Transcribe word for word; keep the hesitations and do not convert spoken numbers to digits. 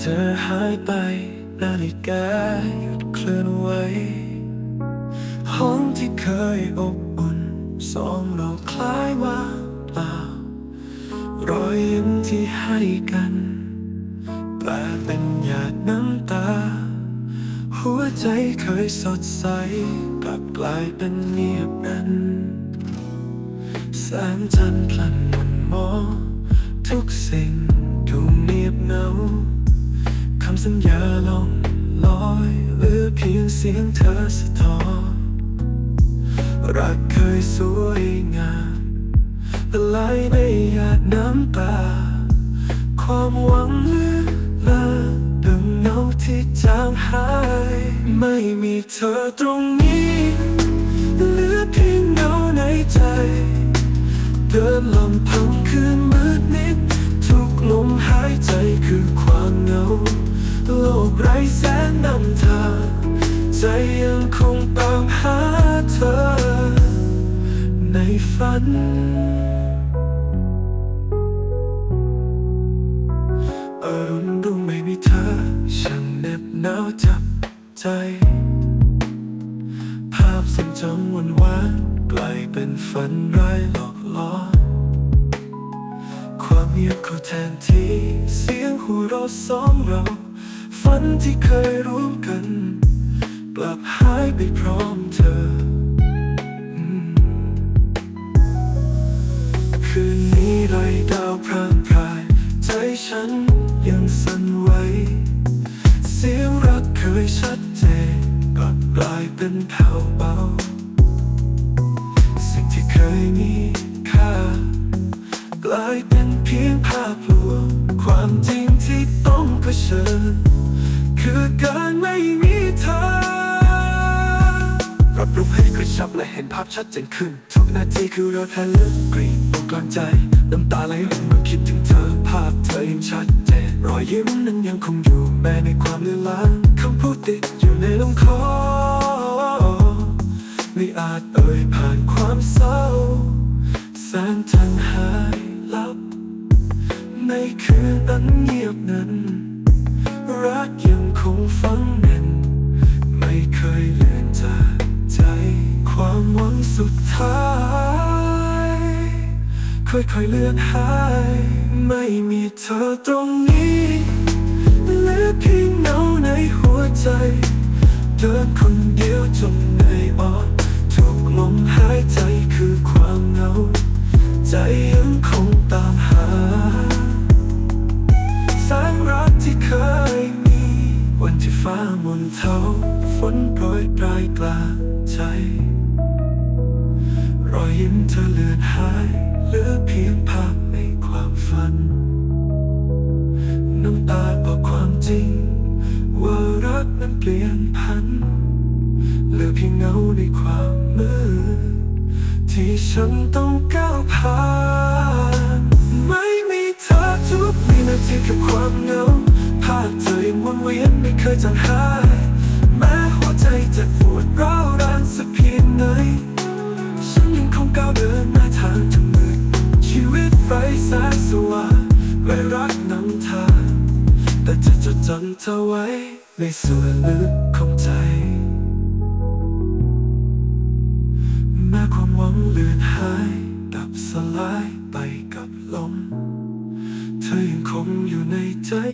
ธอหายไปนาฬิกาหยุดเคลื่อนไหวห้องที่เคยอบอุ่นสองเราคล้ายว่างเปล่ารอยยิ้มที่ให้กันแปลเป็นหยาดน้ำตาหัวใจเคยสดใสกลับกลายเป็นเงียบงันแสงจันทร์พลันมันมองทุกสิ่งดูเงียบเหงาคำสัญญาลงลอยเหลือเพียงเสียงเธอสะท้อนรักเคยสวยงามละลายในหยาดน้ำตาความหวังเหลือเลือดังเงาที่จางหายไม่มีเธอตรงนี้เหลือเพียงเงาในใจเดินลำพังคืนมืดนิดทุกลมหายใจคือความเหงาโลกไร้แสงนำทางใจยังคงตามหาเธอในฝันอรุณรุ่งไม่มีเธอช่างเหน็บหนาวจับใจภาพทรงจำวันวานกลายเป็นฝันร้ายหลอกล่อความเงียบเขาแทนที่เสียงหัวเราะสองเราฝันที่เคยร่วมกันกลับหายไปพร้อมเธอคืนนี้ไรดาวพร่างพรายใจฉันยังสั่นไหวเสียงรักเคยชัดเจนกลับกลายเป็นแผ่วเบาสิ่งที่เคยมีค่ากลายเป็นเพียงภาพลวงความจริงที่ต้องเผชิญคือการไม่มีเธอรับรู้ให้กระชับและเห็นภาพชัดเจนขึ้นทุกนาทีคือเราแทนลึกกรีดตรงกลางใจน้ำตาไหลรินเมื่อคิดถึงเธอภาพเธอยังชัดเจนรอยยิ้มนั้นยังคงอยู่แม้ในความเลือนลางคำพูดติดอยู่ในลำคอไม่อาจเอ่ยผ่านความเศร้าแสงจันทร์หายลับในคืนอันเงียบนั้นรักยังคงฝังแน่นไม่เคยเลือนจากใจความหวังสุดท้ายค่อยๆเลือนหายไม่มีเธอตรงนี้เหลือเพียงเงาในหัวใจเดินคนเดียวจนเหนื่อยอ่อนทุกลมหายใจคือความเหงาใจยังคงตามหาแสงรักที่เคยมีวันที่ฟ้ามนเทาฝนโปรยปลายกลางใจรอยยิ้มเธอเลือนหายเหลือเพียงภาพในความฝันน้ำตาบอกความจริงว่ารักนั้นเปลี่ยนพันเหลือเพียงเงาในความมืดที่ฉันต้องก้าวผ่านไม่มีเธอทุกวินาทีกับความเหงาภาพเธอยังวนเวียนไม่เคยจางหายแม้หัวใจจะปวดร้าวรานสักเพียงไหนฉันยังคงก้าวเดินหน้าทางจะมืดชีวิตไร้แสงสว่างและรักนำทางแต่จะจดจำเธอไว้ในส่วนลึกของใจแม้ความหวังเลือนหายดับสลายไปกับลมเธอยังคงอยู่ในใจ